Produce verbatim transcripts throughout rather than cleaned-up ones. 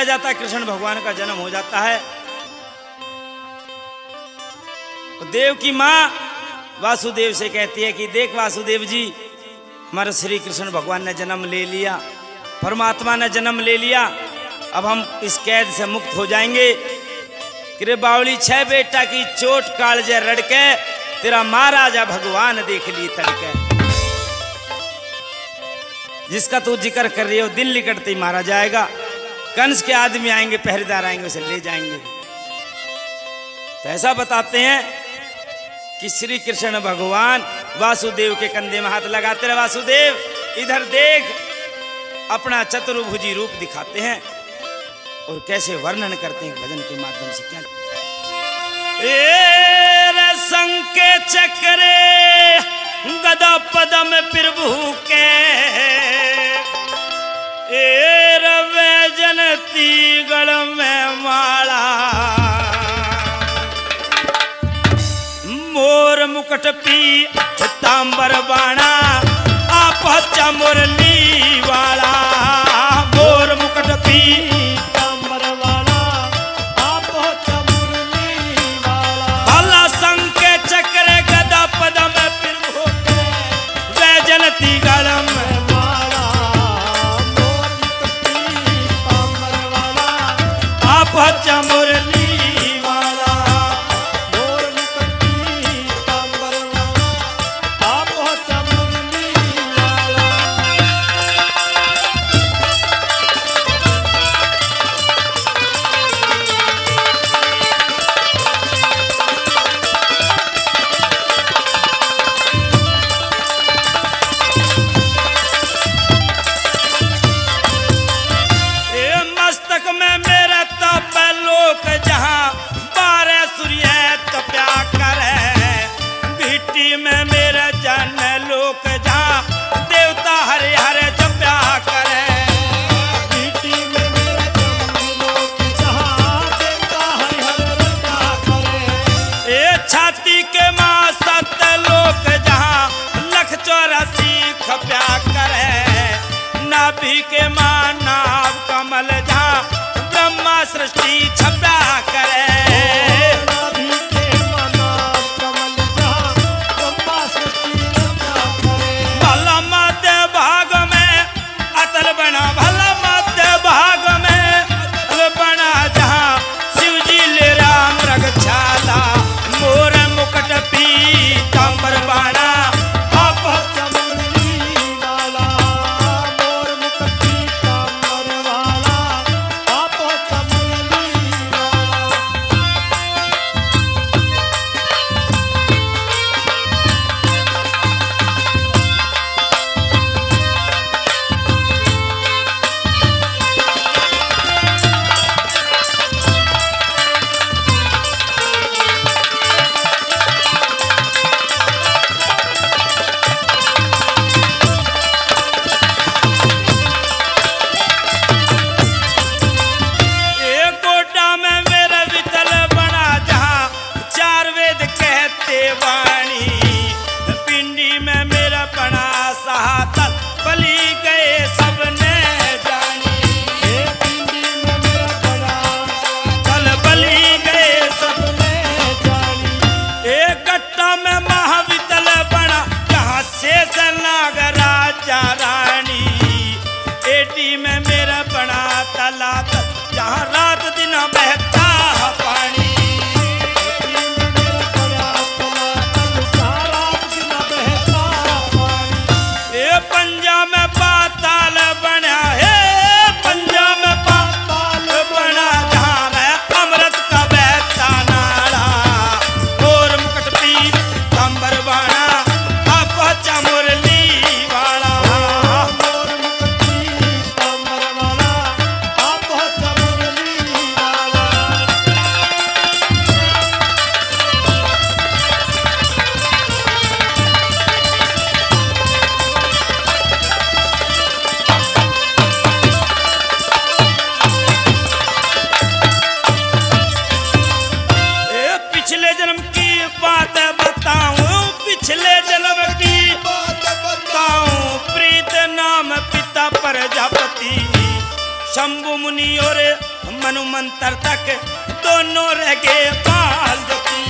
बताया जाता है कृष्ण भगवान का जन्म हो जाता है। तो देव की माँ वासुदेव से कहती है कि देख वासुदेव जी, हमारे श्री कृष्ण भगवान ने जन्म ले लिया, परमात्मा ने जन्म ले लिया, अब हम इस कैद से मुक्त हो जाएंगे। कि बावली छह बेटा की चोट कालजे रड़के, तेरा महाराजा भगवान देख ली तड़के। जिसका तू जिक्र कर रही हो दिन लिकटते ही मारा जाएगा। कंस के आदमी आएंगे, पहरेदार आएंगे, उसे ले जाएंगे। तो ऐसा बताते हैं कि श्री कृष्ण भगवान वासुदेव के कंधे में हाथ लगाते रहे, वासुदेव इधर देख, अपना चतुर्भुजी रूप दिखाते हैं और कैसे वर्णन करते हैं भजन के माध्यम से। क्या ए संके चक्रे गदा पदम प्रभु के, ए रवे जनती गढ़ में माला, मोर मुकुट पी तांबर बाणा, आप मुरली वाला, मोर मुकुट पी तांबर वाला, आप मुरली वाला। भला संके चक्र गदा पदम प्रभु के, वे जनती गढ़ में माला, मोर मुकुट पी तांबर वाला, आप मुरली के मानव कमल जहाँ ब्रह्मा सृष्टि छपा करे, के मानव कमल जहाँ ब्रह्मा सृष्टि छपा करे। भला मध्य भाग में अतल बना, भला मध्य भाग में अतल बना, जहाँ शिव जी ले राम रगछाला, मोर मुकुट पी तांबर बाणा, जहाँ रात दिन बहता पानी, ये पंजा में पाताल बना है, पंजा में पाताल बना, जहाँ रह अमृत का बहता नाला, मोर मुकुट पी तांबर बाणा, आप मुरली वाला, मोर मुकुट पी तांबर वाला, आप मुरली वाला। पिछले जन्म की बात बताऊं, पिछले जन्म की बात बताऊं, प्रीत नाम पिता प्रजापति, शंभु मुनि और मनु मंत्र तक दोनों रह गए बाल जती।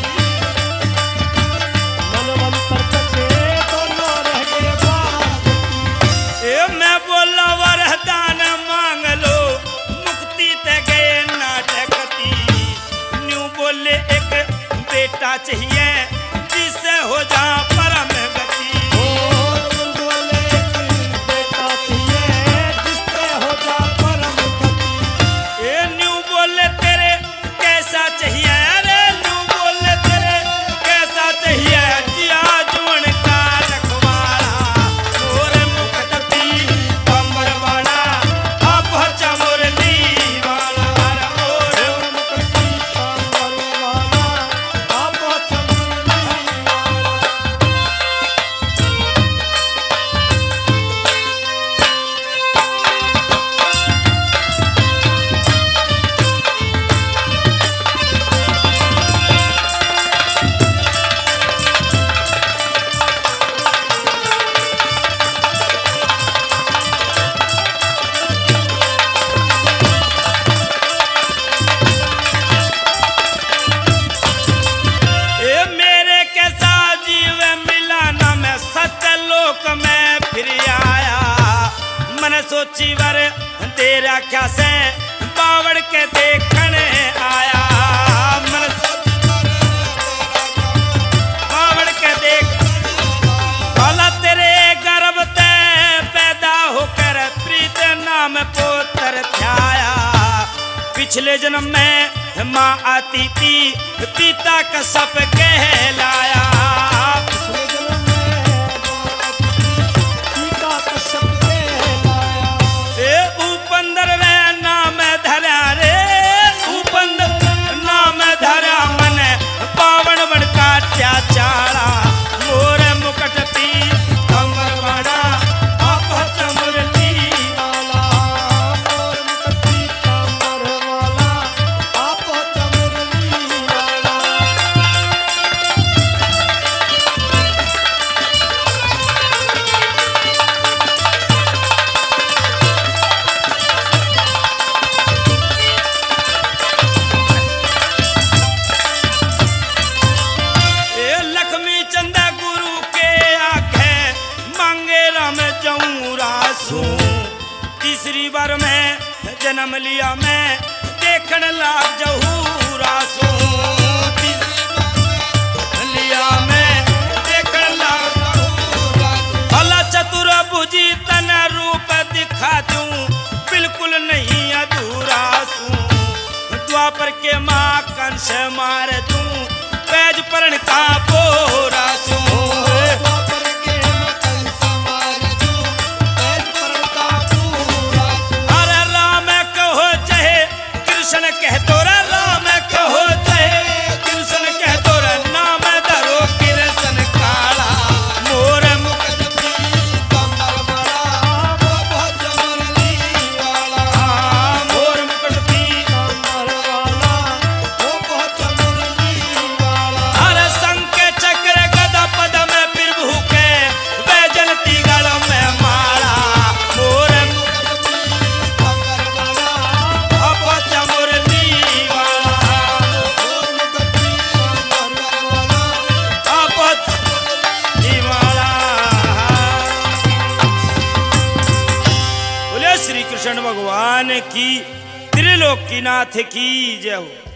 मनु मंत्र तक दोनों रह गए बाल जती। ए मैं बोला वरदान मांग लो मुक्ति ते गए नाटकती। न्यू बोले एक बेटा चाहिए जिससे हो जा परम गति। ओ बोले एक बेटा चाहिए जिससे हो जा परम गति। ए न्यू बोले तेरे कैसा चाहिए रे न्यू बोले तेरे कैसा चाहिए जिया जुन का रखवाला मोर मुकुटती कमर वाला अब चमुरली वाला मोर मुकुटती कमर वाला आप चमुरली ए मेरे कैसा जीव मिला ना मैं सत्यलोक में फिर आया। मन सोची वर तेरा क्या से बावड़ के देखने आया। मन सोची वर बावड़ के देख भला तेरे गर्भ ते पैदा होकर प्रीत नाम पोतर ध्याया। पिछले जन्म में माँ आती थी पिता का सप कहलाया। पिछले जन्म में सीता का शब्द कहलाया। ए उपंदर रे नाम धरा रे उपंदर नाम धरा मन पावन बन काट्या चाड़ा मोर मुकुट पी कमर बड़ा आप चमुरली वाला मोर मुकुटती कमर वाला आप चमुरली वाला। ए लक्ष्मी चंदा गुरु के आगे मांगे राम जाऊं रासू। तीसरी बार मैं जन्म लिया मैं देखने लाग जाऊं रासू। तीसरी बार लिया मैं देखने लाग जाऊं रासू। भला चतुर बुझी तन रूप दिखा दूं बिल्कुल नहीं अधूरा सू। द्वापर के माँ कंस मार दूं पैज परण का बोरा सू। द्वापर के कंस मार दूं पैज परण का पूरा सू। अरे राम कहो चाहे कृष्ण कह तोरा राम कहो चाहे कृष्ण कह तोरा नाम धरो कृष्ण काला मोर मुकुट कमर वाला आप चमुरली वाला मोर मुकुट कमर वाला आप चमुरली वाला। अरे संक चक्र गदा पद में प्रभु के बैजंती गल में माला मोर कमर वाला अब चमुरली वाला मोर मुकुटती कमर वाला अब चमुरली वाला। बोले श्री कृष्ण भगवान की त्रिलोकीनाथ की जय हो।